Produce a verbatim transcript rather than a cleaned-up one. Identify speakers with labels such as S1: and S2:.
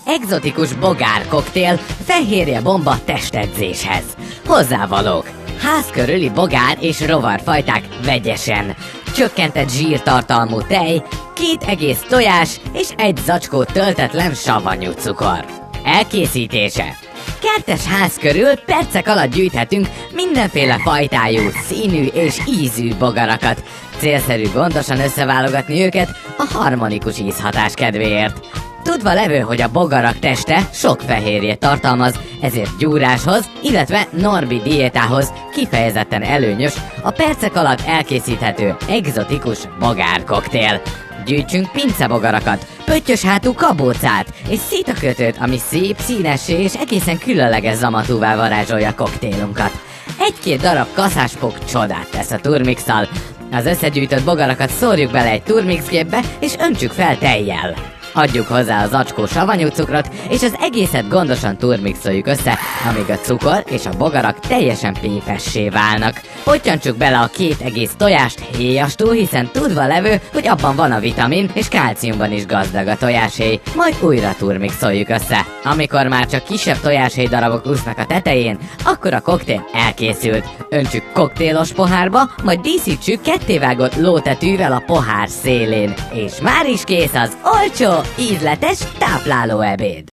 S1: egzotikus bogár koktél fehérje bomba testedzéshez. Hozzávalók: ház körüli bogár és rovarfajták vegyesen, csökkentett zsírtartalmú tej, két egész tojás és egy zacskó töltetlen savanyú cukor. Elkészítése: kertes ház körül percek alatt gyűjthetünk mindenféle fajtájú, színű és ízű bogarakat. Célszerű gondosan összeválogatni őket a harmonikus ízhatás kedvéért. Tudva levő, hogy a bogarak teste sok fehérjét tartalmaz, ezért gyúráshoz, illetve Norbi diétához kifejezetten előnyös a percek alatt elkészíthető egzotikus bogárkoktél. Gyűjtsünk pincebogarakat, pöttyös hátú kabócát és szitakötőt, ami szép, színessé és egészen különleges zamatúvá varázsolja koktélunkat. Egy-két darab kaszáspok csodát tesz a turmixal. Az összegyűjtött bogarakat szórjuk bele egy turmixgépbe és öntsük fel tejjel. Adjuk hozzá a zacskó savanyú cukrot, és az egészet gondosan turmixoljuk össze, amíg a cukor és a bogarak teljesen pénzessé válnak. Pottyantsuk bele a két egész tojást héjastul, hiszen tudva levő, hogy abban van a vitamin, és kálciumban is gazdag a tojáshéj, majd újra turmixoljuk össze. Amikor már csak kisebb tojáshéj darabok úsznak a tetején, akkor a koktél elkészült. Öntsük koktélos pohárba, majd díszítsük kettévágott lótetűvel a pohár szélén. És már is kész az olcsó, ízletes tápláló ebéd.